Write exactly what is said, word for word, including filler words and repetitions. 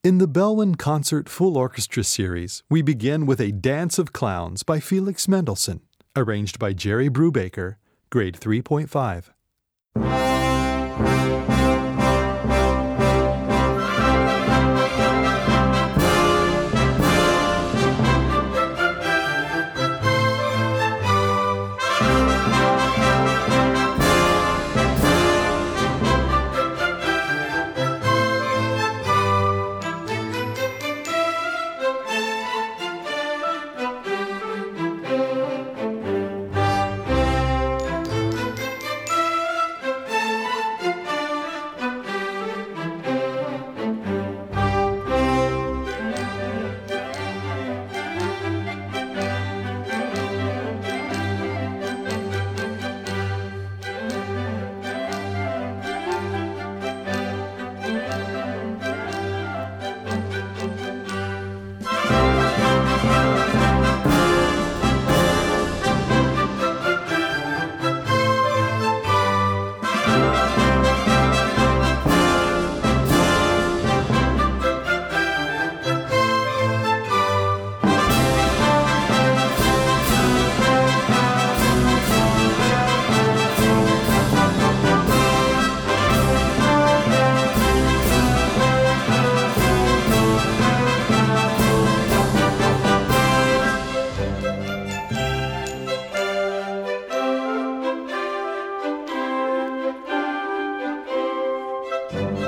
In the Bellman Concert Full Orchestra Series, we begin with A Dance of Clowns by Felix Mendelssohn, arranged by Jerry Brubaker, grade three point five. Thank you.